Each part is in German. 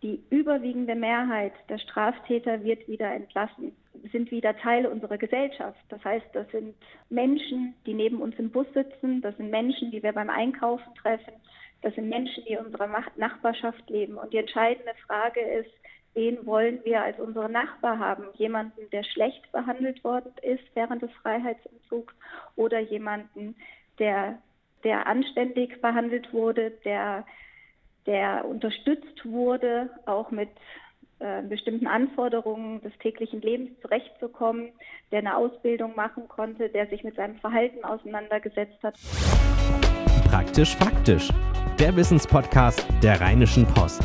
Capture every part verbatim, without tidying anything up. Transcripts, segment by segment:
die überwiegende Mehrheit der Straftäter wird wieder entlassen, sind wieder Teil unserer Gesellschaft. Das heißt, das sind Menschen, die neben uns im Bus sitzen, das sind Menschen, die wir beim Einkaufen treffen, das sind Menschen, die in unserer Nachbarschaft leben. Und die entscheidende Frage ist, wen wollen wir als unsere Nachbar haben? Jemanden, der schlecht behandelt worden ist während des Freiheitsentzugs oder jemanden, der, der anständig behandelt wurde, der, der unterstützt wurde, auch mit äh, bestimmten Anforderungen des täglichen Lebens zurechtzukommen, der eine Ausbildung machen konnte, der sich mit seinem Verhalten auseinandergesetzt hat. Praktisch faktisch, der Wissenspodcast der Rheinischen Post.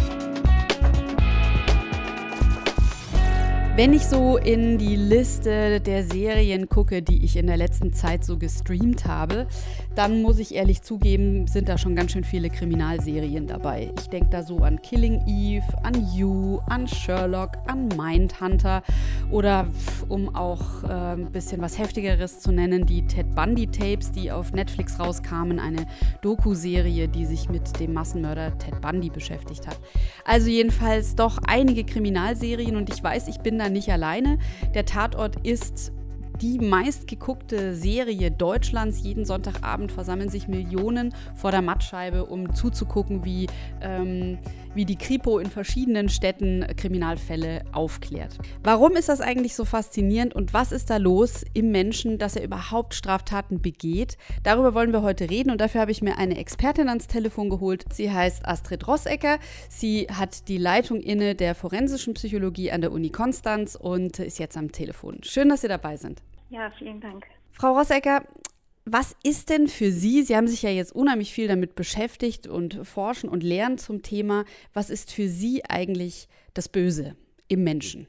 Wenn ich so in die Liste der Serien gucke, die ich in der letzten Zeit so gestreamt habe, dann muss ich ehrlich zugeben, sind da schon ganz schön viele Kriminalserien dabei. Ich denke da so an Killing Eve, an You, an Sherlock, an Mindhunter oder um auch äh, ein bisschen was Heftigeres zu nennen, die Ted Bundy Tapes, die auf Netflix rauskamen, eine Doku-Serie, die sich mit dem Massenmörder Ted Bundy beschäftigt hat. Also jedenfalls doch einige Kriminalserien und ich weiß, ich bin da nicht alleine. Der Tatort ist die meistgeguckte Serie Deutschlands. Jeden Sonntagabend versammeln sich Millionen vor der Mattscheibe, um zuzugucken, wie, ähm, wie die Kripo in verschiedenen Städten Kriminalfälle aufklärt. Warum ist das eigentlich so faszinierend und was ist da los im Menschen, dass er überhaupt Straftaten begeht? Darüber wollen wir heute reden und dafür habe ich mir eine Expertin ans Telefon geholt. Sie heißt Astrid Rossecker. Sie hat die Leitung inne der forensischen Psychologie an der Uni Konstanz und ist jetzt am Telefon. Schön, dass Sie dabei sind. Ja, vielen Dank. Frau Rossecker, was ist denn für Sie, Sie haben sich ja jetzt unheimlich viel damit beschäftigt und forschen und lernen zum Thema, was ist für Sie eigentlich das Böse im Menschen?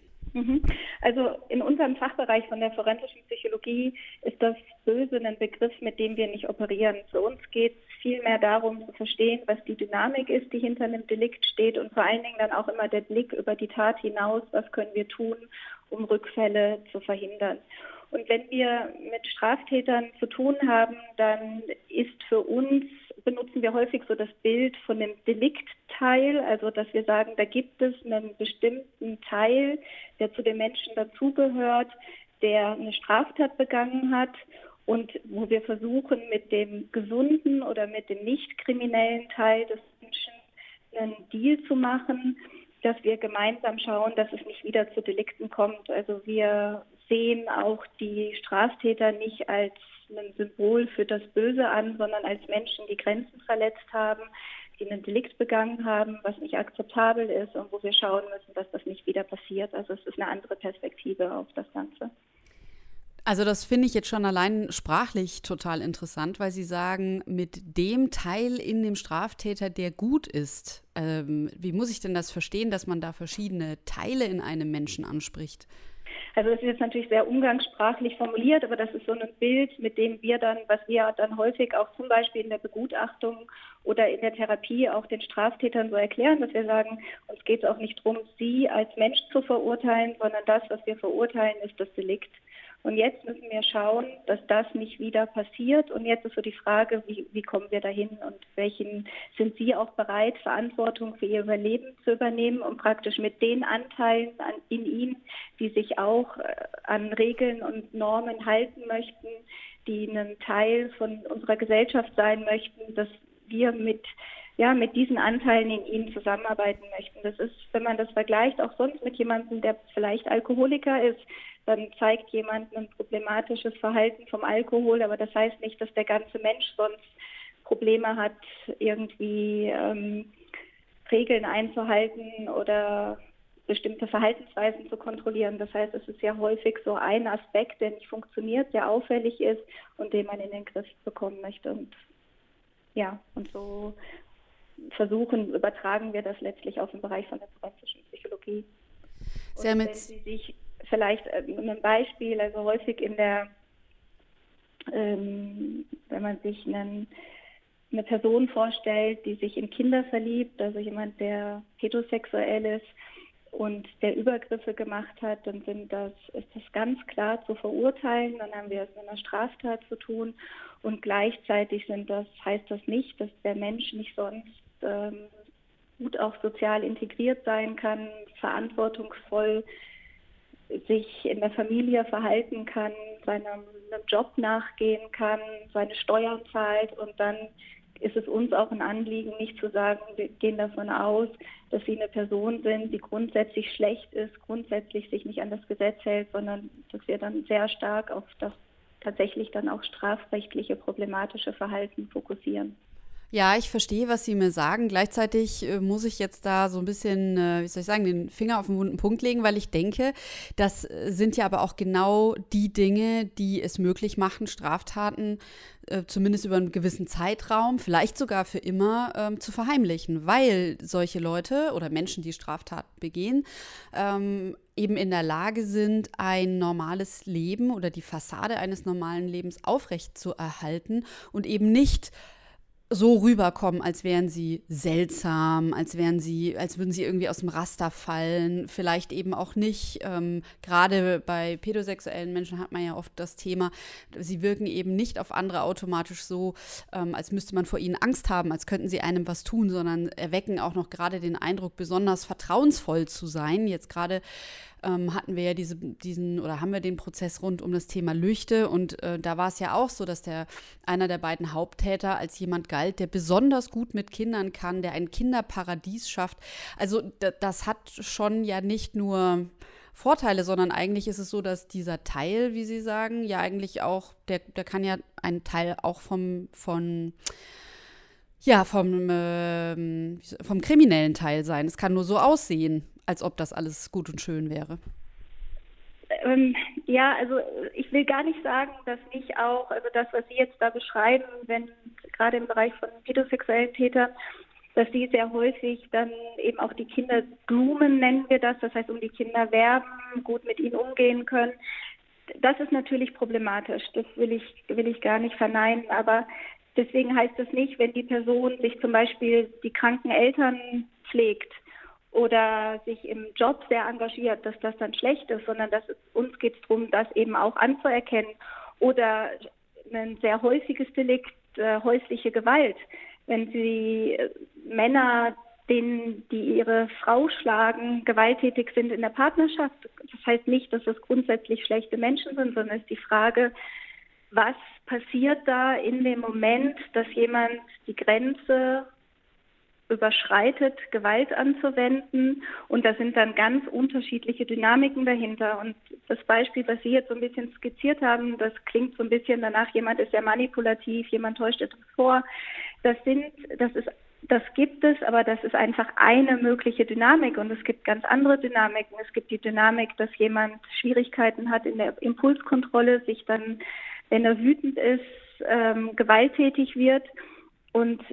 Also in unserem Fachbereich von der forensischen Psychologie ist das Böse ein Begriff, mit dem wir nicht operieren. Für uns geht es vielmehr darum zu verstehen, was die Dynamik ist, die hinter einem Delikt steht und vor allen Dingen dann auch immer der Blick über die Tat hinaus, was können wir tun, um Rückfälle zu verhindern. Und wenn wir mit Straftätern zu tun haben, dann ist für uns, benutzen wir häufig so das Bild von dem Deliktteil, also dass wir sagen, da gibt es einen bestimmten Teil, der zu den Menschen dazugehört, der eine Straftat begangen hat und wo wir versuchen, mit dem gesunden oder mit dem nicht kriminellen Teil des Menschen einen Deal zu machen, dass wir gemeinsam schauen, dass es nicht wieder zu Delikten kommt. Also wir sehen auch die Straftäter nicht als ein Symbol für das Böse an, sondern als Menschen, die Grenzen verletzt haben, die einen Delikt begangen haben, was nicht akzeptabel ist und wo wir schauen müssen, dass das nicht wieder passiert. Also es ist eine andere Perspektive auf das Ganze. Also das finde ich jetzt schon allein sprachlich total interessant, weil Sie sagen, mit dem Teil in dem Straftäter, der gut ist, ähm, wie muss ich denn das verstehen, dass man da verschiedene Teile in einem Menschen anspricht? Also das ist jetzt natürlich sehr umgangssprachlich formuliert, aber das ist so ein Bild, mit dem wir dann, was wir dann häufig auch zum Beispiel in der Begutachtung oder in der Therapie auch den Straftätern so erklären, dass wir sagen, uns geht es auch nicht darum, sie als Mensch zu verurteilen, sondern das, was wir verurteilen, ist das Delikt. Und jetzt müssen wir schauen, dass das nicht wieder passiert. Und jetzt ist so die Frage, wie, wie kommen wir dahin und welchen sind Sie auch bereit, Verantwortung für Ihr Überleben zu übernehmen, um praktisch mit den Anteilen an, in Ihnen, die sich auch äh, an Regeln und Normen halten möchten, die ein Teil von unserer Gesellschaft sein möchten, dass wir mit ja, mit diesen Anteilen in ihnen zusammenarbeiten möchten. Das ist, wenn man das vergleicht, auch sonst mit jemandem, der vielleicht Alkoholiker ist, dann zeigt jemand ein problematisches Verhalten vom Alkohol, aber das heißt nicht, dass der ganze Mensch sonst Probleme hat, irgendwie ähm, Regeln einzuhalten oder bestimmte Verhaltensweisen zu kontrollieren. Das heißt, es ist ja häufig so ein Aspekt, der nicht funktioniert, der auffällig ist und den man in den Griff bekommen möchte. Und ja, und so versuchen, übertragen wir das letztlich auf den Bereich von der forensischen Psychologie. Und wenn Sie sich vielleicht äh, ein Beispiel, also häufig in der, ähm, wenn man sich einen, eine Person vorstellt, die sich in Kinder verliebt, also jemand, der heterosexuell ist und der Übergriffe gemacht hat, dann sind das, ist das ganz klar zu verurteilen, dann haben wir es mit einer Straftat zu tun und gleichzeitig sind das, heißt das nicht, dass der Mensch nicht sonst ähm, gut auch sozial integriert sein kann, verantwortungsvoll sich in der Familie verhalten kann, seinem, seinem Job nachgehen kann, seine Steuern zahlt, und dann ist es uns auch ein Anliegen, nicht zu sagen, wir gehen davon aus, dass sie eine Person sind, die grundsätzlich schlecht ist, grundsätzlich sich nicht an das Gesetz hält, sondern dass wir dann sehr stark auf das tatsächlich dann auch strafrechtliche problematische Verhalten fokussieren. Ja, ich verstehe, was Sie mir sagen. Gleichzeitig äh, muss ich jetzt da so ein bisschen, äh, wie soll ich sagen, den Finger auf den wunden Punkt legen, weil ich denke, das äh, sind ja aber auch genau die Dinge, die es möglich machen, Straftaten äh, zumindest über einen gewissen Zeitraum, vielleicht sogar für immer, ähm, zu verheimlichen, weil solche Leute oder Menschen, die Straftaten begehen, ähm, eben in der Lage sind, ein normales Leben oder die Fassade eines normalen Lebens aufrecht zu erhalten und eben nicht so rüberkommen, als wären sie seltsam, als wären sie, als würden sie irgendwie aus dem Raster fallen, vielleicht eben auch nicht. Ähm, gerade bei pädosexuellen Menschen hat man ja oft das Thema, sie wirken eben nicht auf andere automatisch so, ähm, als müsste man vor ihnen Angst haben, als könnten sie einem was tun, sondern erwecken auch noch gerade den Eindruck, besonders vertrauensvoll zu sein. Jetzt gerade Ähm, hatten wir ja diese, diesen oder haben wir den Prozess rund um das Thema Lüchte, und äh, da war es ja auch so, dass der einer der beiden Haupttäter als jemand galt, der besonders gut mit Kindern kann, der ein Kinderparadies schafft. Also d- das hat schon ja nicht nur Vorteile, sondern eigentlich ist es so, dass dieser Teil, wie Sie sagen, ja eigentlich auch, der, der kann ja ein Teil auch vom, von ja, vom, ähm, vom kriminellen Teil sein. Es kann nur so aussehen, als ob das alles gut und schön wäre. Ähm, ja, also ich will gar nicht sagen, dass nicht auch, also das, was Sie jetzt da beschreiben, wenn gerade im Bereich von pädosexuellen Tätern, dass die sehr häufig dann eben auch die Kinder groomen, nennen wir das, das heißt um die Kinder werben, gut mit ihnen umgehen können. Das ist natürlich problematisch, das will ich, will ich gar nicht verneinen, aber deswegen heißt es nicht, wenn die Person sich zum Beispiel die kranken Eltern pflegt oder sich im Job sehr engagiert, dass das dann schlecht ist, sondern dass es, uns geht es darum, das eben auch anzuerkennen. Oder ein sehr häufiges Delikt, äh, häusliche Gewalt. Wenn Sie äh, Männer, denen, die ihre Frau schlagen, gewalttätig sind in der Partnerschaft, das heißt nicht, dass das grundsätzlich schlechte Menschen sind, sondern es ist die Frage, was passiert da in dem Moment, dass jemand die Grenze überschreitet, Gewalt anzuwenden, und da sind dann ganz unterschiedliche Dynamiken dahinter. Und das Beispiel, was Sie jetzt so ein bisschen skizziert haben, das klingt so ein bisschen danach, jemand ist sehr manipulativ, jemand täuscht etwas vor. Das sind, das ist, das gibt es, aber das ist einfach eine mögliche Dynamik, und es gibt ganz andere Dynamiken. Es gibt die Dynamik, dass jemand Schwierigkeiten hat in der Impulskontrolle, sich dann, wenn er wütend ist, ähm, gewalttätig wird und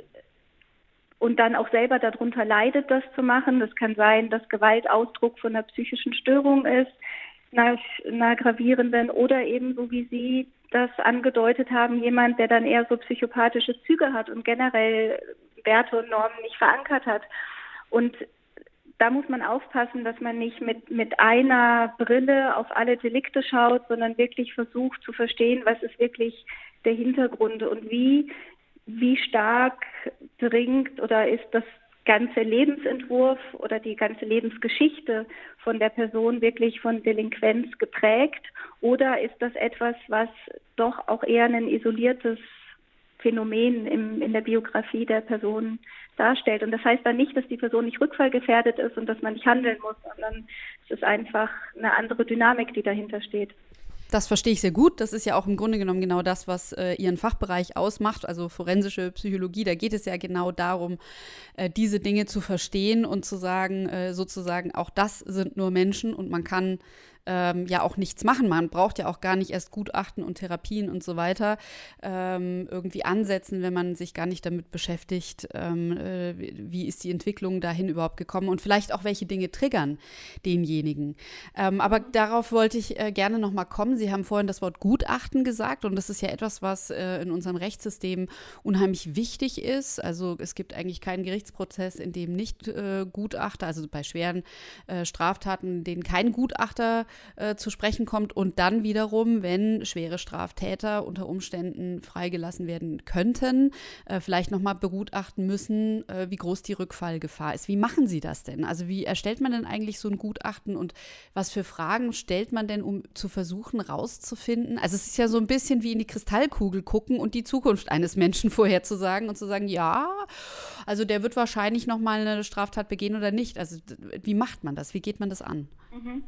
und dann auch selber darunter leidet, das zu machen. Das kann sein, dass Gewalt Ausdruck von einer psychischen Störung ist, einer, einer gravierenden, oder eben, so wie Sie das angedeutet haben, jemand, der dann eher so psychopathische Züge hat und generell Werte und Normen nicht verankert hat. Und da muss man aufpassen, dass man nicht mit, mit einer Brille auf alle Delikte schaut, sondern wirklich versucht zu verstehen, was ist wirklich der Hintergrund und wie Wie stark dringt oder ist das ganze Lebensentwurf oder die ganze Lebensgeschichte von der Person wirklich von Delinquenz geprägt, oder ist das etwas, was doch auch eher ein isoliertes Phänomen im, in der Biografie der Person darstellt. Und das heißt dann nicht, dass die Person nicht rückfallgefährdet ist und dass man nicht handeln muss, sondern es ist einfach eine andere Dynamik, die dahinter steht. Das verstehe ich sehr gut. Das ist ja auch im Grunde genommen genau das, was äh, Ihren Fachbereich ausmacht, also forensische Psychologie. Da geht es ja genau darum, äh, diese Dinge zu verstehen und zu sagen, äh, sozusagen, auch das sind nur Menschen und man kann ähm, ja auch nichts machen. Man braucht ja auch gar nicht erst Gutachten und Therapien und so weiter ähm, irgendwie ansetzen, wenn man sich gar nicht damit beschäftigt, ähm, äh, wie ist die Entwicklung dahin überhaupt gekommen und vielleicht auch, welche Dinge triggern denjenigen. Ähm, aber darauf wollte ich äh, gerne noch mal kommen. Sie haben vorhin das Wort Gutachten gesagt, und das ist ja etwas, was äh, in unserem Rechtssystem unheimlich wichtig ist. Also es gibt eigentlich keinen Gerichtsprozess, in dem nicht äh, Gutachter, also bei schweren äh, Straftaten, in denen kein Gutachter äh, zu sprechen kommt und dann wiederum, wenn schwere Straftäter unter Umständen freigelassen werden könnten, äh, vielleicht nochmal begutachten müssen, äh, wie groß die Rückfallgefahr ist. Wie machen Sie das denn? Also wie erstellt man denn eigentlich so ein Gutachten und was für Fragen stellt man denn, um zu versuchen rauszufinden? Also es ist ja so ein bisschen wie in die Kristallkugel gucken und die Zukunft eines Menschen vorherzusagen und zu sagen, ja, also der wird wahrscheinlich nochmal eine Straftat begehen oder nicht. Also wie macht man das? Wie geht man das an? Mhm.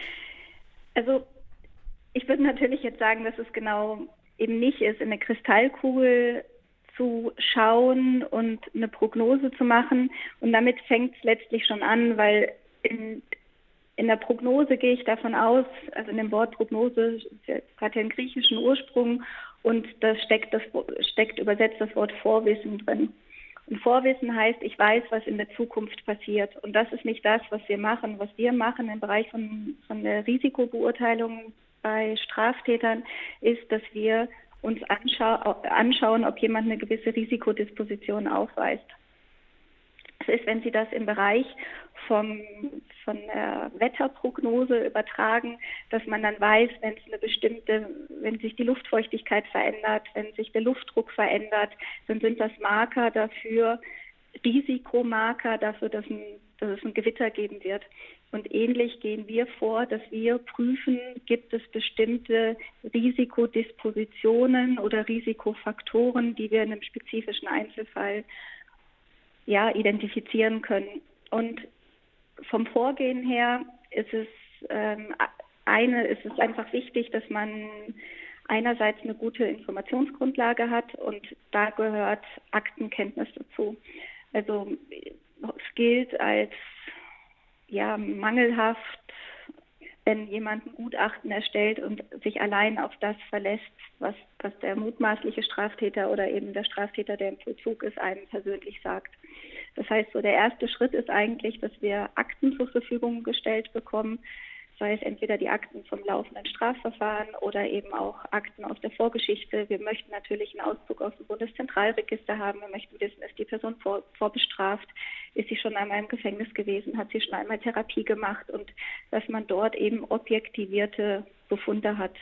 Also ich würde natürlich jetzt sagen, dass es genau eben nicht ist, in eine Kristallkugel zu schauen und eine Prognose zu machen. Und damit fängt es letztlich schon an, weil in, in der Prognose gehe ich davon aus, also in dem Wort Prognose hat ja einen griechischen Ursprung und da steckt, das, steckt übersetzt das Wort Vorwissen drin. Und Vorwissen heißt, ich weiß, was in der Zukunft passiert. Und das ist nicht das, was wir machen. Was wir machen im Bereich von, von der Risikobeurteilung bei Straftätern ist, dass wir uns anschau- anschauen, ob jemand eine gewisse Risikodisposition aufweist. Das ist, wenn Sie das im Bereich vom, von der Wetterprognose übertragen, dass man dann weiß, wenn es eine bestimmte, wenn sich die Luftfeuchtigkeit verändert, wenn sich der Luftdruck verändert, dann sind das Marker dafür, Risikomarker dafür, dass, ein, dass es ein Gewitter geben wird. Und ähnlich gehen wir vor, dass wir prüfen, gibt es bestimmte Risikodispositionen oder Risikofaktoren, die wir in einem spezifischen Einzelfall ja, identifizieren können. Und vom Vorgehen her ist es ähm, eine, ist es einfach wichtig, dass man einerseits eine gute Informationsgrundlage hat und da gehört Aktenkenntnis dazu. Also es gilt als ja, mangelhaft, wenn jemand ein Gutachten erstellt und sich allein auf das verlässt, was, was der mutmaßliche Straftäter oder eben der Straftäter, der im Vollzug ist, einem persönlich sagt. Das heißt, so der erste Schritt ist eigentlich, dass wir Akten zur Verfügung gestellt bekommen, sei es entweder die Akten vom laufenden Strafverfahren oder eben auch Akten aus der Vorgeschichte. Wir möchten natürlich einen Auszug aus dem Bundeszentralregister haben. Wir möchten wissen, ist die Person vor, vorbestraft, ist sie schon einmal im Gefängnis gewesen, hat sie schon einmal Therapie gemacht und dass man dort eben objektivierte Befunde hat.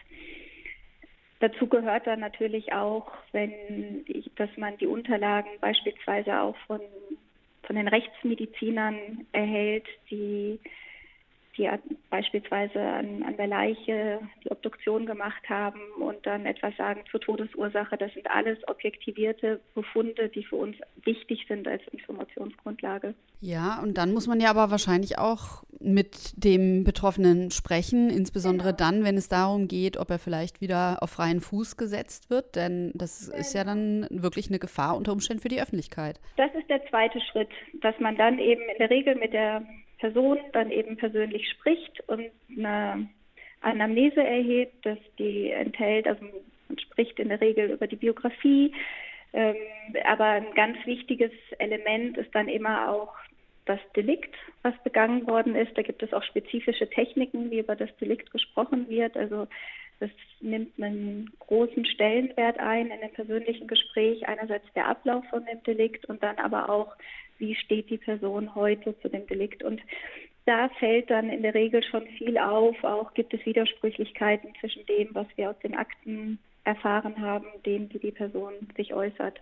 Dazu gehört dann natürlich auch, wenn ich, dass man die Unterlagen beispielsweise auch von, von den Rechtsmedizinern erhält, die die beispielsweise an, an der Leiche die Obduktion gemacht haben und dann etwas sagen zur Todesursache. Das sind alles objektivierte Befunde, die für uns wichtig sind als Informationsgrundlage. Ja, und dann muss man ja aber wahrscheinlich auch mit dem Betroffenen sprechen, insbesondere genau. Dann, wenn es darum geht, ob er vielleicht wieder auf freien Fuß gesetzt wird, denn das genau. ist ja dann wirklich eine Gefahr unter Umständen für die Öffentlichkeit. Das ist der zweite Schritt, dass man dann eben in der Regel mit der Person dann eben persönlich spricht und eine Anamnese erhebt, dass die enthält, also man spricht in der Regel über die Biografie, ähm, aber ein ganz wichtiges Element ist dann immer auch das Delikt, was begangen worden ist. Da gibt es auch spezifische Techniken, wie über das Delikt gesprochen wird. Also das nimmt einen großen Stellenwert ein in dem persönlichen Gespräch. Einerseits der Ablauf von dem Delikt und dann aber auch, wie steht die Person heute zu dem Delikt. Und da fällt dann in der Regel schon viel auf. Auch gibt es Widersprüchlichkeiten zwischen dem, was wir aus den Akten erfahren haben, dem, wie die Person sich äußert.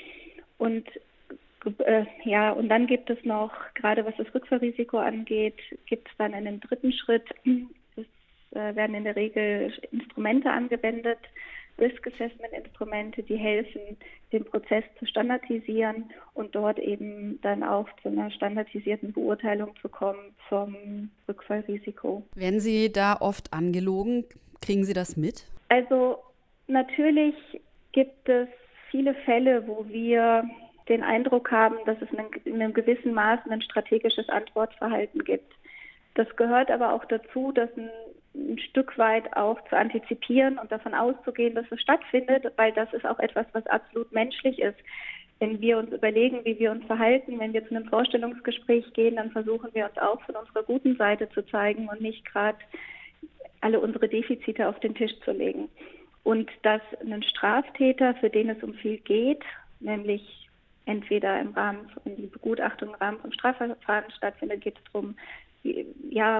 Und äh, ja, und dann gibt es noch, gerade was das Rückfallrisiko angeht, gibt es dann einen dritten Schritt. Es äh, werden in der Regel Instrumente angewendet, Risk Assessment Instrumente, die helfen, den Prozess zu standardisieren und dort eben dann auch zu einer standardisierten Beurteilung zu kommen vom Rückfallrisiko. Werden Sie da oft angelogen? Kriegen Sie das mit? Also natürlich gibt es viele Fälle, wo wir den Eindruck haben, dass es in einem gewissen Maß ein strategisches Antwortverhalten gibt. Das gehört aber auch dazu, dass ein ein Stück weit auch zu antizipieren und davon auszugehen, dass es stattfindet, weil das ist auch etwas, was absolut menschlich ist. Wenn wir uns überlegen, wie wir uns verhalten, wenn wir zu einem Vorstellungsgespräch gehen, dann versuchen wir uns auch von unserer guten Seite zu zeigen und nicht gerade alle unsere Defizite auf den Tisch zu legen. Und dass ein Straftäter, für den es um viel geht, nämlich entweder im Rahmen von die Begutachtung im Rahmen von Strafverfahren stattfindet, geht es darum, ja,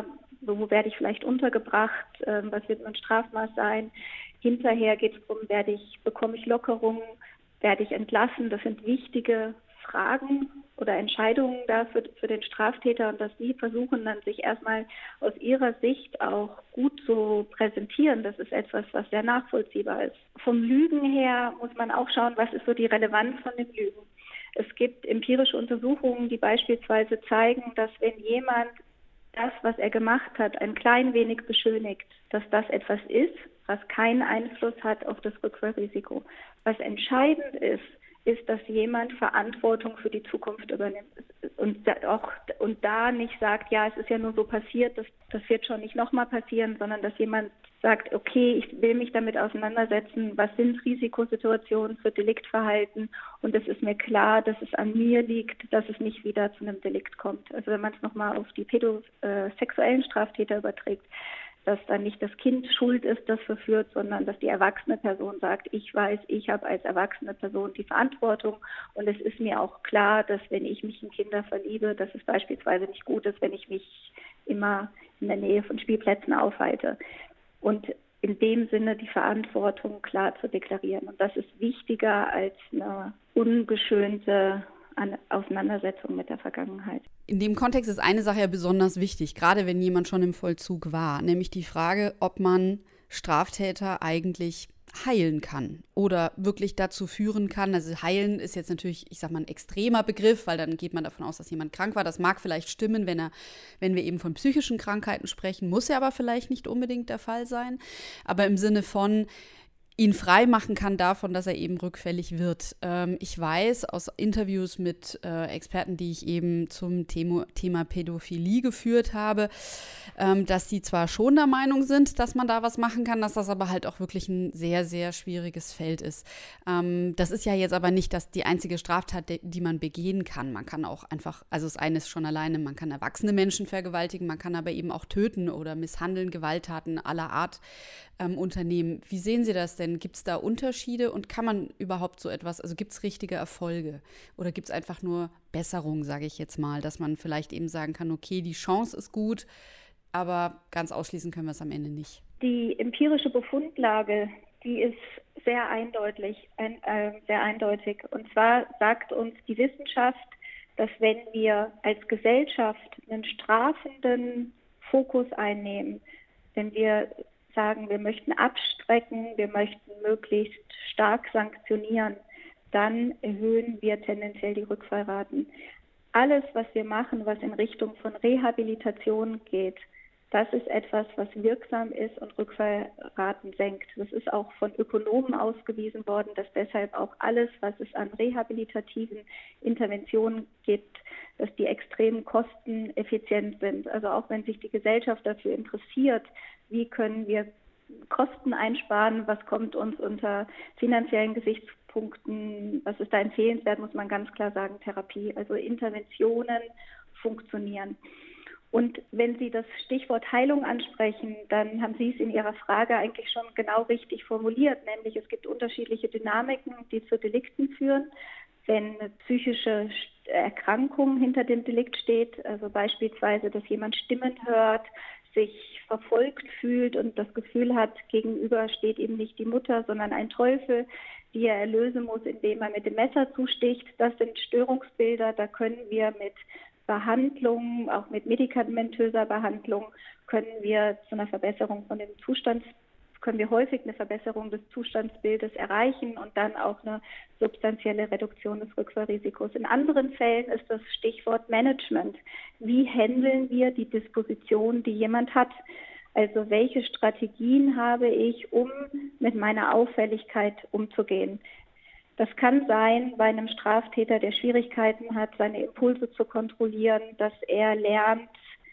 so, wo werde ich vielleicht untergebracht, ähm, was wird mein Strafmaß sein. Hinterher geht es darum, werde ich, bekomme ich Lockerungen, werde ich entlassen. Das sind wichtige Fragen oder Entscheidungen da für, für den Straftäter und dass die versuchen dann sich erstmal aus ihrer Sicht auch gut zu präsentieren. Das ist etwas, was sehr nachvollziehbar ist. Vom Lügen her muss man auch schauen, was ist so die Relevanz von den Lügen. Es gibt empirische Untersuchungen, die beispielsweise zeigen, dass wenn jemand das, was er gemacht hat, ein klein wenig beschönigt, dass das etwas ist, was keinen Einfluss hat auf das Rückfallrisiko. Was entscheidend ist, ist, dass jemand Verantwortung für die Zukunft übernimmt und da, auch, und da nicht sagt, ja, es ist ja nur so passiert, das, das wird schon nicht nochmal passieren, sondern dass jemand sagt, okay, ich will mich damit auseinandersetzen, was sind Risikosituationen für Deliktverhalten und es ist mir klar, dass es an mir liegt, dass es nicht wieder zu einem Delikt kommt. Also wenn man es nochmal auf die pädosexuellen Straftäter überträgt, dass dann nicht das Kind schuld ist, das verführt, sondern dass die erwachsene Person sagt, ich weiß, ich habe als erwachsene Person die Verantwortung und es ist mir auch klar, dass wenn ich mich in Kinder verliebe, dass es beispielsweise nicht gut ist, wenn ich mich immer in der Nähe von Spielplätzen aufhalte. Und in dem Sinne die Verantwortung klar zu deklarieren. Und das ist wichtiger als eine ungeschönte Auseinandersetzung mit der Vergangenheit. In dem Kontext ist eine Sache ja besonders wichtig, gerade wenn jemand schon im Vollzug war, nämlich die Frage, ob man Straftäter eigentlich heilen kann oder wirklich dazu führen kann. Also heilen ist jetzt natürlich, ich sag mal, ein extremer Begriff, weil dann geht man davon aus, dass jemand krank war. Das mag vielleicht stimmen, wenn er, wenn wir eben von psychischen Krankheiten sprechen, muss ja aber vielleicht nicht unbedingt der Fall sein. Aber im Sinne von ihn frei machen kann davon, dass er eben rückfällig wird. Ähm, ich weiß aus Interviews mit äh, Experten, die ich eben zum Thema, Thema Pädophilie geführt habe, ähm, dass die zwar schon der Meinung sind, dass man da was machen kann, dass das aber halt auch wirklich ein sehr, sehr schwieriges Feld ist. Ähm, das ist ja jetzt aber nicht das, die einzige Straftat, die, die man begehen kann. Man kann auch einfach, also das eine ist schon alleine, man kann erwachsene Menschen vergewaltigen, man kann aber eben auch töten oder misshandeln, Gewalttaten aller Art ähm, unternehmen. Wie sehen Sie das denn? Gibt es da Unterschiede und kann man überhaupt so etwas, also gibt es richtige Erfolge oder gibt es einfach nur Besserung, sage ich jetzt mal, dass man vielleicht eben sagen kann, okay, die Chance ist gut, aber ganz ausschließen können wir es am Ende nicht? Die empirische Befundlage, die ist sehr eindeutig, ein, äh, sehr eindeutig. Und zwar sagt uns die Wissenschaft, dass wenn wir als Gesellschaft einen strafenden Fokus einnehmen, wenn wir sagen, wir möchten abstrecken, wir möchten möglichst stark sanktionieren, dann erhöhen wir tendenziell die Rückfallraten. Alles, was wir machen, was in Richtung von Rehabilitation geht, das ist etwas, was wirksam ist und Rückfallraten senkt. Das ist auch von Ökonomen ausgewiesen worden, dass deshalb auch alles, was es an rehabilitativen Interventionen gibt, dass die extrem kosteneffizient sind. Also auch wenn sich die Gesellschaft dafür interessiert, wie können wir Kosten einsparen, was kommt uns unter finanziellen Gesichtspunkten, was ist da empfehlenswert, muss man ganz klar sagen, Therapie. Also Interventionen funktionieren. Und wenn Sie das Stichwort Heilung ansprechen, dann haben Sie es in Ihrer Frage eigentlich schon genau richtig formuliert, nämlich es gibt unterschiedliche Dynamiken, die zu Delikten führen. Wenn eine psychische Erkrankung hinter dem Delikt steht, also beispielsweise, dass jemand Stimmen hört, sich verfolgt fühlt und das Gefühl hat, gegenüber steht ihm nicht die Mutter, sondern ein Teufel, die er erlösen muss, indem er mit dem Messer zusticht. Das sind Störungsbilder, da können wir mit Behandlung, auch mit medikamentöser Behandlung, können wir zu einer Verbesserung von dem Zustand, können wir häufig eine Verbesserung des Zustandsbildes erreichen und dann auch eine substanzielle Reduktion des Rückfallrisikos. In anderen Fällen ist das Stichwort Management. Wie handeln wir die Disposition, die jemand hat? Also welche Strategien habe ich, um mit meiner Auffälligkeit umzugehen? Das kann sein bei einem Straftäter, der Schwierigkeiten hat, seine Impulse zu kontrollieren, dass er lernt,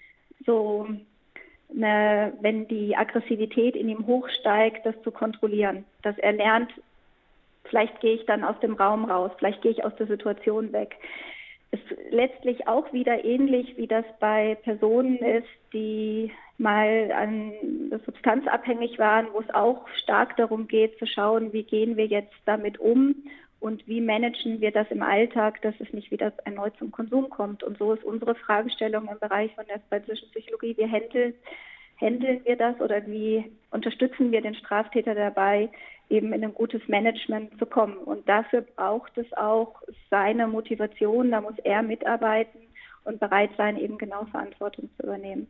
so eine, wenn die Aggressivität in ihm hochsteigt, das zu kontrollieren. Dass er lernt, vielleicht gehe ich dann aus dem Raum raus, vielleicht gehe ich aus der Situation weg. Es ist letztlich auch wieder ähnlich, wie das bei Personen ist, die mal an substanzabhängig waren, wo es auch stark darum geht, zu schauen, wie gehen wir jetzt damit um und wie managen wir das im Alltag, dass es nicht wieder erneut zum Konsum kommt. Und so ist unsere Fragestellung im Bereich von der forensischen Psychologie, wie handeln, handeln wir das oder wie unterstützen wir den Straftäter dabei, eben in ein gutes Management zu kommen. Und dafür braucht es auch seine Motivation, da muss er mitarbeiten und bereit sein, eben genau Verantwortung zu übernehmen.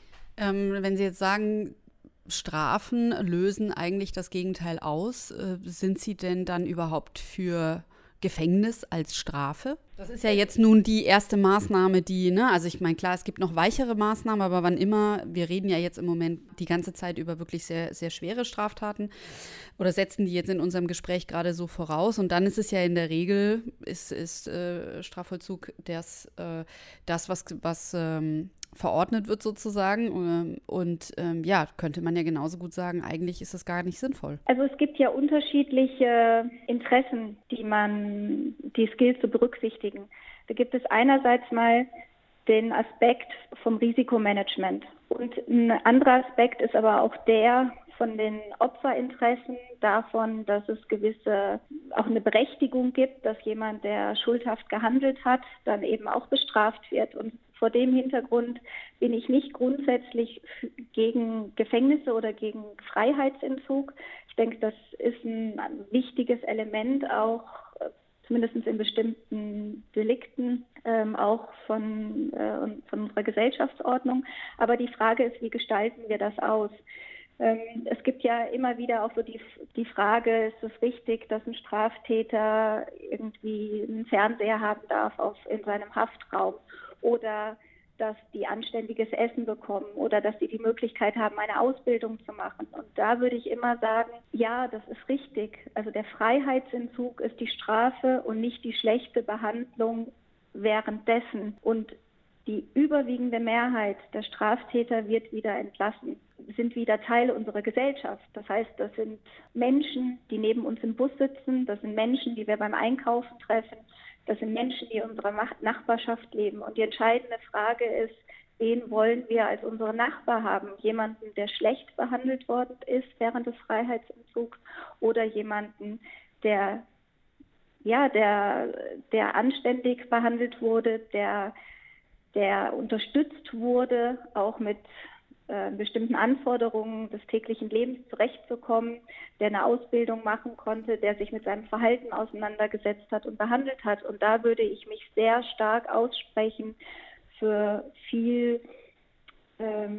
Ähm, wenn Sie jetzt sagen, Strafen lösen eigentlich das Gegenteil aus, äh, sind Sie denn dann überhaupt für Gefängnis als Strafe? Das ist ja jetzt nun die erste Maßnahme, die, ne, also ich meine, klar, es gibt noch weichere Maßnahmen, aber wann immer, wir reden ja jetzt im Moment die ganze Zeit über wirklich sehr, sehr schwere Straftaten oder setzen die jetzt in unserem Gespräch gerade so voraus und dann ist es ja in der Regel, ist, ist äh, Strafvollzug das, äh, das was, was ähm, verordnet wird sozusagen und ähm, ja, könnte man ja genauso gut sagen, eigentlich ist das gar nicht sinnvoll. Also es gibt ja unterschiedliche Interessen, die man, die es gilt zu berücksichtigen. Da gibt es einerseits mal den Aspekt vom Risikomanagement und ein anderer Aspekt ist aber auch der von den Opferinteressen, davon, dass es gewisse, auch eine Berechtigung gibt, dass jemand, der schuldhaft gehandelt hat, dann eben auch bestraft wird. Und vor dem Hintergrund bin ich nicht grundsätzlich gegen Gefängnisse oder gegen Freiheitsentzug. Ich denke, das ist ein wichtiges Element, auch zumindest in bestimmten Delikten, ähm, auch von, äh, von unserer Gesellschaftsordnung. Aber die Frage ist, wie gestalten wir das aus? Ähm, es gibt ja immer wieder auch so die, die Frage, ist es richtig, dass ein Straftäter irgendwie einen Fernseher haben darf auf, in seinem Haftraum oder dass die anständiges Essen bekommen oder dass sie die Möglichkeit haben, eine Ausbildung zu machen. Und da würde ich immer sagen, ja, das ist richtig. Also der Freiheitsentzug ist die Strafe und nicht die schlechte Behandlung währenddessen. Und die überwiegende Mehrheit der Straftäter wird wieder entlassen, sind wieder Teil unserer Gesellschaft. Das heißt, das sind Menschen, die neben uns im Bus sitzen, das sind Menschen, die wir beim Einkaufen treffen, das sind Menschen, die in unserer Nachbarschaft leben. Und die entscheidende Frage ist, wen wollen wir als unsere Nachbar haben? Jemanden, der schlecht behandelt worden ist während des Freiheitsentzugs oder jemanden, der, ja, der, der anständig behandelt wurde, der, der unterstützt wurde, auch mit äh, bestimmten Anforderungen des täglichen Lebens zurechtzukommen, der eine Ausbildung machen konnte, der sich mit seinem Verhalten auseinandergesetzt hat und behandelt hat. Und da würde ich mich sehr stark aussprechen für viel ähm,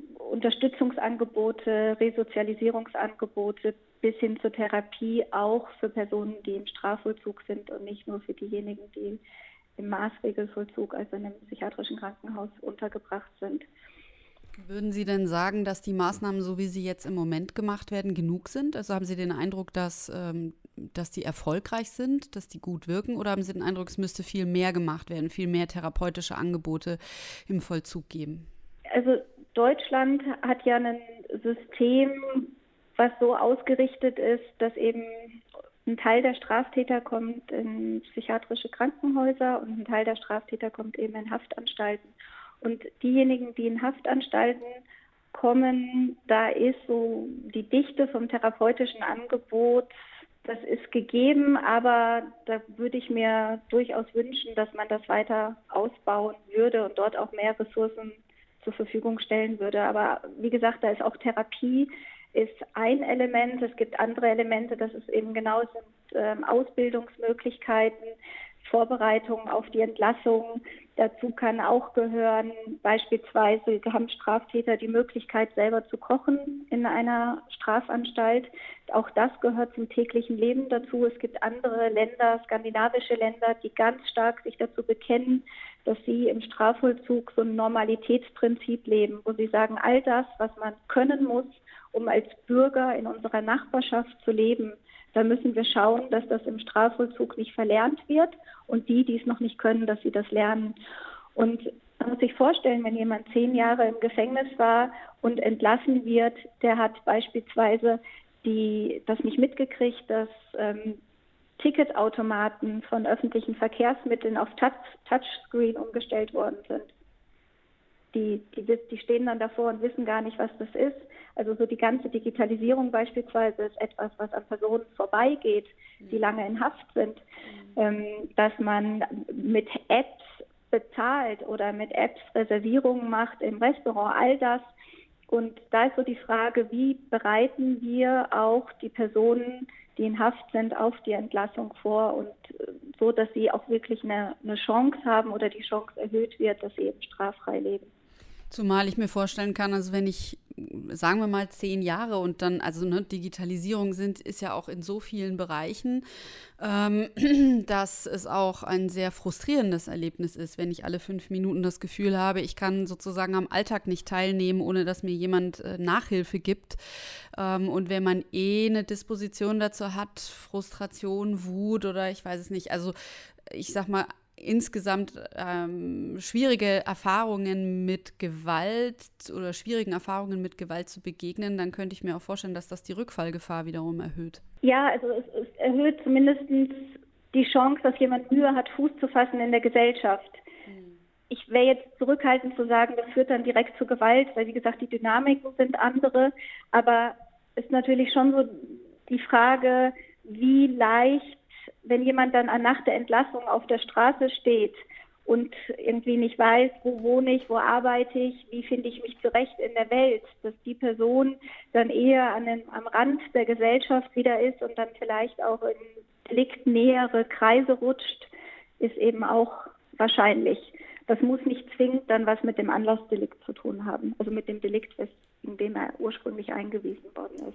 Unterstützungsangebote, Resozialisierungsangebote bis hin zur Therapie, auch für Personen, die im Strafvollzug sind und nicht nur für diejenigen, die im Maßregelvollzug, also in einem psychiatrischen Krankenhaus, untergebracht sind. Würden Sie denn sagen, dass die Maßnahmen, so wie sie jetzt im Moment gemacht werden, genug sind? Also haben Sie den Eindruck, dass, ähm, dass die erfolgreich sind, dass die gut wirken? Oder haben Sie den Eindruck, es müsste viel mehr gemacht werden, viel mehr therapeutische Angebote im Vollzug geben? Also Deutschland hat ja ein System, was so ausgerichtet ist, dass eben ein Teil der Straftäter kommt in psychiatrische Krankenhäuser und ein Teil der Straftäter kommt eben in Haftanstalten. Und diejenigen, die in Haftanstalten kommen, da ist so die Dichte vom therapeutischen Angebot, das ist gegeben, aber da würde ich mir durchaus wünschen, dass man das weiter ausbauen würde und dort auch mehr Ressourcen zur Verfügung stellen würde. Aber wie gesagt, da ist auch Therapie ist ein Element. Es gibt andere Elemente, das ist eben genau sind ähm, Ausbildungsmöglichkeiten, Vorbereitung auf die Entlassung. Dazu kann auch gehören, beispielsweise haben Straftäter die Möglichkeit, selber zu kochen in einer Strafanstalt. Auch das gehört zum täglichen Leben dazu. Es gibt andere Länder, skandinavische Länder, die ganz stark sich dazu bekennen, dass sie im Strafvollzug so ein Normalitätsprinzip leben, wo sie sagen, all das, was man können muss, um als Bürger in unserer Nachbarschaft zu leben, da müssen wir schauen, dass das im Strafvollzug nicht verlernt wird und die, die es noch nicht können, dass sie das lernen. Und man muss sich vorstellen, wenn jemand zehn Jahre im Gefängnis war und entlassen wird, der hat beispielsweise die, das nicht mitgekriegt, dass ähm, Ticketautomaten von öffentlichen Verkehrsmitteln auf Touch, Touchscreen umgestellt worden sind. die, die, die stehen dann davor und wissen gar nicht, was das ist. Also so die ganze Digitalisierung beispielsweise ist etwas, was an Personen vorbeigeht, die lange in Haft sind. Ähm, dass man mit Apps bezahlt oder mit Apps Reservierungen macht im Restaurant, all das. Und da ist so die Frage, wie bereiten wir auch die Personen, die in Haft sind, auf die Entlassung vor und so, dass sie auch wirklich eine, eine Chance haben oder die Chance erhöht wird, dass sie eben straffrei leben. Zumal ich mir vorstellen kann, also wenn ich, sagen wir mal, zehn Jahre und dann, also ne, Digitalisierung sind, ist ja auch in so vielen Bereichen, ähm, dass es auch ein sehr frustrierendes Erlebnis ist, wenn ich alle fünf Minuten das Gefühl habe, ich kann sozusagen am Alltag nicht teilnehmen, ohne dass mir jemand äh, Nachhilfe gibt. Ähm, und wenn man eh eine Disposition dazu hat, Frustration, Wut oder ich weiß es nicht, also ich sag mal, insgesamt ähm, schwierige Erfahrungen mit Gewalt oder schwierigen Erfahrungen mit Gewalt zu begegnen, dann könnte ich mir auch vorstellen, dass das die Rückfallgefahr wiederum erhöht. Ja, also es, es erhöht zumindest die Chance, dass jemand Mühe hat, Fuß zu fassen in der Gesellschaft. Hm. Ich wäre jetzt zurückhaltend zu sagen, das führt dann direkt zu Gewalt, weil wie gesagt, die Dynamiken sind andere, aber es ist natürlich schon so die Frage, wie leicht, wenn jemand dann nach der Entlassung auf der Straße steht und irgendwie nicht weiß, wo wohne ich, wo arbeite ich, wie finde ich mich zurecht in der Welt, dass die Person dann eher an den, am Rand der Gesellschaft wieder ist und dann vielleicht auch in deliktnähere Kreise rutscht, ist eben auch wahrscheinlich. Das muss nicht zwingend dann was mit dem Anlassdelikt zu tun haben, also mit dem Delikt, in dem er ursprünglich eingewiesen worden ist.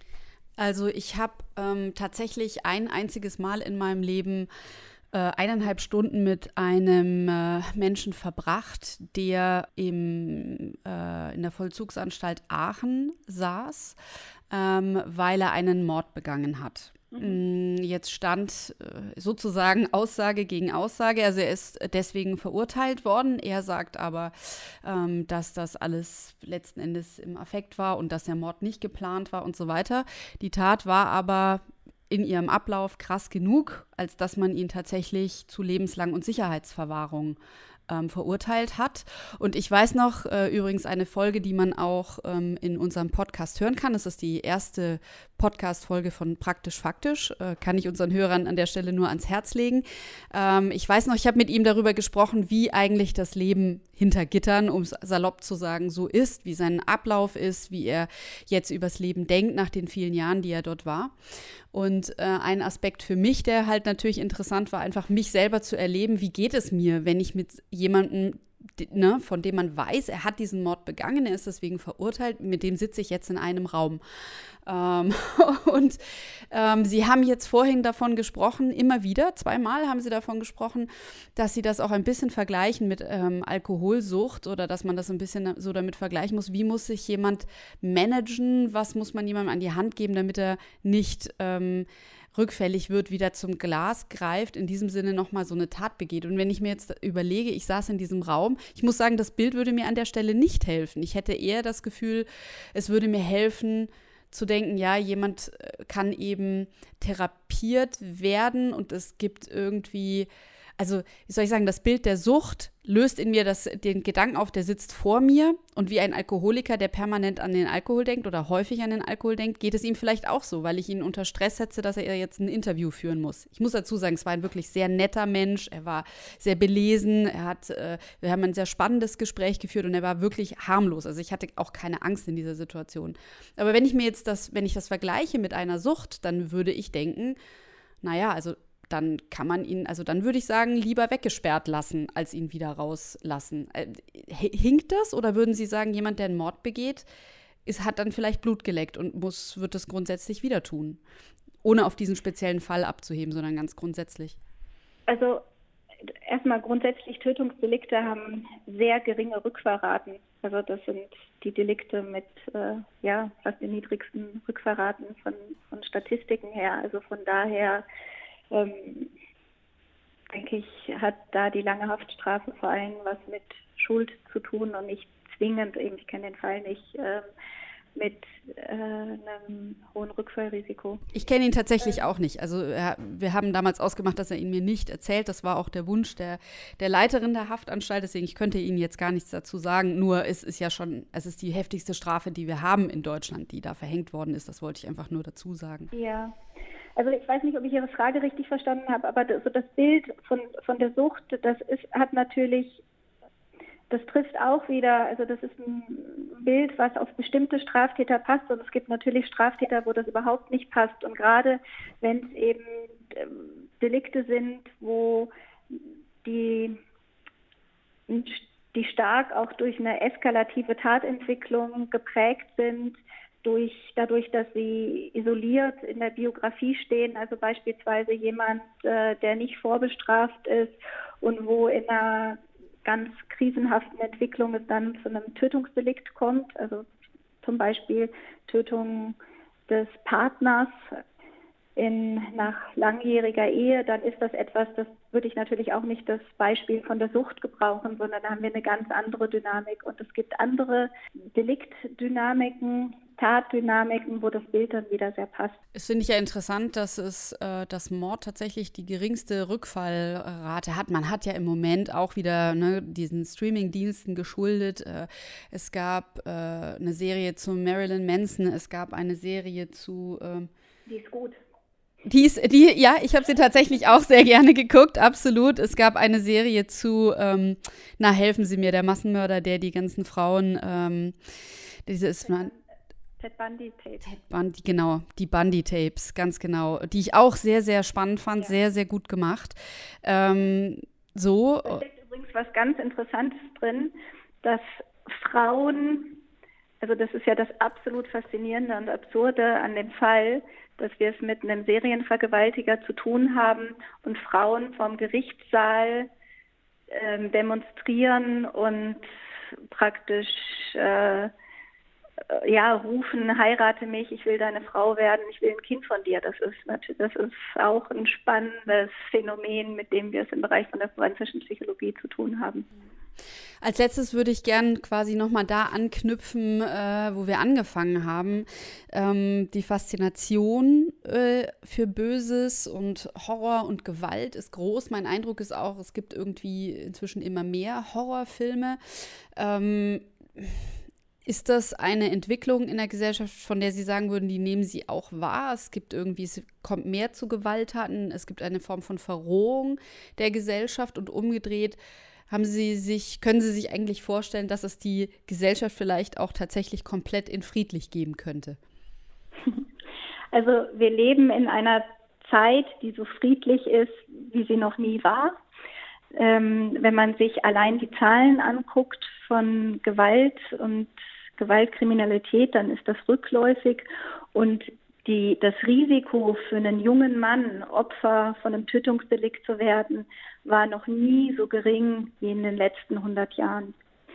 Also ich habe ähm, tatsächlich ein einziges Mal in meinem Leben äh, eineinhalb Stunden mit einem äh, Menschen verbracht, der im, äh, in der Vollzugsanstalt Aachen saß, ähm, weil er einen Mord begangen hat. Mhm. Jetzt stand äh, sozusagen Aussage gegen Aussage. Also er ist deswegen verurteilt worden. Er sagt aber, ähm, dass das alles letzten Endes im Affekt war und dass der Mord nicht geplant war und so weiter. Die Tat war aber in ihrem Ablauf krass genug, als dass man ihn tatsächlich zu lebenslang und Sicherheitsverwahrung ähm, verurteilt hat. Und ich weiß noch, äh, übrigens eine Folge, die man auch ähm, in unserem Podcast hören kann. Das ist die erste Podcast-Folge von Praktisch Faktisch. Äh, kann ich unseren Hörern an der Stelle nur ans Herz legen. Ähm, ich weiß noch, ich habe mit ihm darüber gesprochen, wie eigentlich das Leben hinter Gittern, um es salopp zu sagen, so ist, wie sein Ablauf ist, wie er jetzt übers Leben denkt nach den vielen Jahren, die er dort war. Und äh, ein Aspekt für mich, der halt natürlich interessant war, einfach mich selber zu erleben, wie geht es mir, wenn ich mit jemandem, ne, von dem man weiß, er hat diesen Mord begangen, er ist deswegen verurteilt, mit dem sitze ich jetzt in einem Raum. Ähm, und ähm, Sie haben jetzt vorhin davon gesprochen, immer wieder, zweimal haben Sie davon gesprochen, dass Sie das auch ein bisschen vergleichen mit ähm, Alkoholsucht oder dass man das ein bisschen so damit vergleichen muss. Wie muss sich jemand managen? Was muss man jemandem an die Hand geben, damit er nicht ähm, rückfällig wird, wieder zum Glas greift, in diesem Sinne nochmal so eine Tat begeht. Und wenn ich mir jetzt überlege, ich saß in diesem Raum, ich muss sagen, das Bild würde mir an der Stelle nicht helfen. Ich hätte eher das Gefühl, es würde mir helfen, zu denken, ja, jemand kann eben therapiert werden und es gibt irgendwie, also wie soll ich sagen, das Bild der Sucht löst in mir das, den Gedanken auf, der sitzt vor mir und wie ein Alkoholiker, der permanent an den Alkohol denkt oder häufig an den Alkohol denkt, geht es ihm vielleicht auch so, weil ich ihn unter Stress setze, dass er jetzt ein Interview führen muss. Ich muss dazu sagen, es war ein wirklich sehr netter Mensch, er war sehr belesen, er hat, äh, wir haben ein sehr spannendes Gespräch geführt und er war wirklich harmlos. Also ich hatte auch keine Angst in dieser Situation. Aber wenn ich mir jetzt das, wenn ich das vergleiche mit einer Sucht, dann würde ich denken, naja, also dann kann man ihn, also dann würde ich sagen, lieber weggesperrt lassen, als ihn wieder rauslassen. Äh, hinkt das oder würden Sie sagen, jemand, der einen Mord begeht, ist, hat dann vielleicht Blut geleckt und muss, wird das grundsätzlich wieder tun? Ohne auf diesen speziellen Fall abzuheben, sondern ganz grundsätzlich. Also erstmal grundsätzlich, Tötungsdelikte haben sehr geringe Rückfahrraten. Also das sind die Delikte mit äh, ja, fast den niedrigsten Rückfahrraten von, von Statistiken her. Also von daher Ähm, denke ich, hat da die lange Haftstrafe vor allem was mit Schuld zu tun und nicht zwingend, eben, ich kenne den Fall nicht, ähm, mit äh, einem hohen Rückfallrisiko. Ich kenne ihn tatsächlich auch nicht. Also er, wir haben damals ausgemacht, dass er ihn mir nicht erzählt. Das war auch der Wunsch der, der Leiterin der Haftanstalt. Deswegen, ich könnte Ihnen jetzt gar nichts dazu sagen. Nur es ist ja schon, es ist die heftigste Strafe, die wir haben in Deutschland, die da verhängt worden ist. Das wollte ich einfach nur dazu sagen. Ja, also ich weiß nicht, ob ich Ihre Frage richtig verstanden habe, aber das, so das Bild von, von der Sucht, das ist, hat natürlich... Das trifft auch wieder, also das ist ein Bild, was auf bestimmte Straftäter passt, und es gibt natürlich Straftäter, wo das überhaupt nicht passt. Und gerade wenn es eben ähm, Delikte sind, wo die, die stark auch durch eine eskalative Tatentwicklung geprägt sind, durch, dadurch, dass sie isoliert in der Biografie stehen, also beispielsweise jemand, äh, der nicht vorbestraft ist und wo in einer ganz krisenhaften Entwicklung es dann zu einem Tötungsdelikt kommt, also zum Beispiel Tötung des Partners in, nach langjähriger Ehe, dann ist das etwas, das würde ich natürlich auch nicht das Beispiel von der Sucht gebrauchen, sondern da haben wir eine ganz andere Dynamik. Und es gibt andere Deliktdynamiken, Tatdynamiken, wo das Bild dann wieder sehr passt. Es finde ich ja interessant, dass es äh, das Mord tatsächlich die geringste Rückfallrate hat. Man hat ja im Moment auch wieder ne, diesen Streaming-Diensten geschuldet. Äh, es gab äh, eine Serie zu Marilyn Manson, es gab eine Serie zu... Äh, die ist gut. Die ist, die, ja, ich habe sie tatsächlich auch sehr gerne geguckt, absolut. Es gab eine Serie zu, ähm, na, helfen Sie mir, der Massenmörder, der die ganzen Frauen, ähm, dieses... Ted Bundy Tapes. Ted Bundy, genau, die Bundy Tapes, ganz genau, die ich auch sehr, sehr spannend fand, ja. sehr, sehr gut gemacht. Ähm, so. Da steckt übrigens was ganz Interessantes drin, dass Frauen, also das ist ja das absolut Faszinierende und Absurde an dem Fall, dass wir es mit einem Serienvergewaltiger zu tun haben und Frauen vom Gerichtssaal ähm, demonstrieren und praktisch äh, ja, rufen, heirate mich, ich will deine Frau werden, ich will ein Kind von dir. Das ist natürlich, das ist auch ein spannendes Phänomen, mit dem wir es im Bereich von der forensischen Psychologie zu tun haben. Als letztes würde ich gern quasi nochmal da anknüpfen, äh, wo wir angefangen haben. Ähm, die Faszination äh, für Böses und Horror und Gewalt ist groß. Mein Eindruck ist auch, es gibt irgendwie inzwischen immer mehr Horrorfilme. Ähm, Ist das eine Entwicklung in der Gesellschaft, von der Sie sagen würden, die nehmen Sie auch wahr? Es gibt irgendwie, es kommt mehr zu Gewalttaten, es gibt eine Form von Verrohung der Gesellschaft und umgedreht. Haben Sie sich, können Sie sich eigentlich vorstellen, dass es die Gesellschaft vielleicht auch tatsächlich komplett in friedlich geben könnte? Also wir leben in einer Zeit, die so friedlich ist, wie sie noch nie war. Ähm, wenn man sich allein die Zahlen anguckt von Gewalt und Gewaltkriminalität, dann ist das rückläufig, und die, das Risiko für einen jungen Mann, Opfer von einem Tötungsdelikt zu werden, war noch nie so gering wie in den letzten hundert Jahren.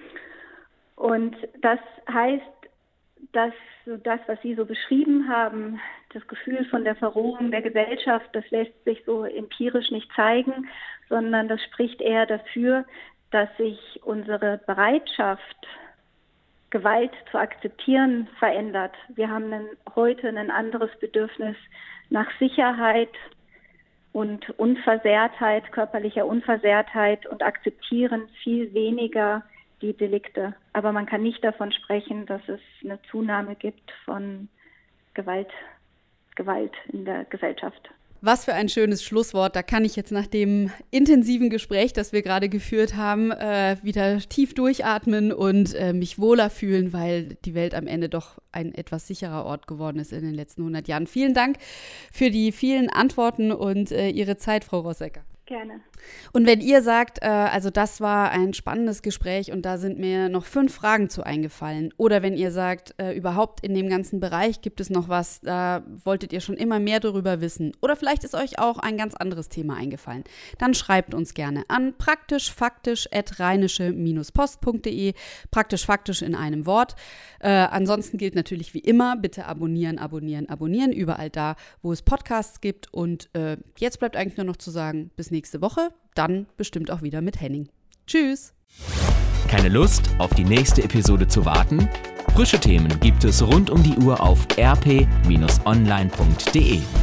Und das heißt, dass das, was Sie so beschrieben haben, das Gefühl von der Verrohung der Gesellschaft, das lässt sich so empirisch nicht zeigen, sondern das spricht eher dafür, dass sich unsere Bereitschaft, Gewalt zu akzeptieren, verändert. Wir haben einen, heute ein anderes Bedürfnis nach Sicherheit und Unversehrtheit, körperlicher Unversehrtheit, und akzeptieren viel weniger die Delikte. Aber man kann nicht davon sprechen, dass es eine Zunahme gibt von Gewalt, Gewalt in der Gesellschaft. Was für ein schönes Schlusswort. Da kann ich jetzt nach dem intensiven Gespräch, das wir gerade geführt haben, äh, wieder tief durchatmen und äh, mich wohler fühlen, weil die Welt am Ende doch ein etwas sicherer Ort geworden ist in den letzten hundert Jahren. Vielen Dank für die vielen Antworten und äh, Ihre Zeit, Frau Rossecker. Gerne. Und wenn ihr sagt, äh, also das war ein spannendes Gespräch und da sind mir noch fünf Fragen zu eingefallen, oder wenn ihr sagt, äh, überhaupt in dem ganzen Bereich gibt es noch was, da wolltet ihr schon immer mehr darüber wissen, oder vielleicht ist euch auch ein ganz anderes Thema eingefallen, dann schreibt uns gerne an praktischfaktisch at rheinische post punkt de, praktisch faktisch in einem Wort. Äh, ansonsten gilt natürlich wie immer, bitte abonnieren, abonnieren, abonnieren, überall da, wo es Podcasts gibt, und äh, jetzt bleibt eigentlich nur noch zu sagen, bis nächste Woche, dann bestimmt auch wieder mit Henning. Tschüss! Keine Lust, auf die nächste Episode zu warten? Frische Themen gibt es rund um die Uhr auf r p Bindestrich online punkt d e.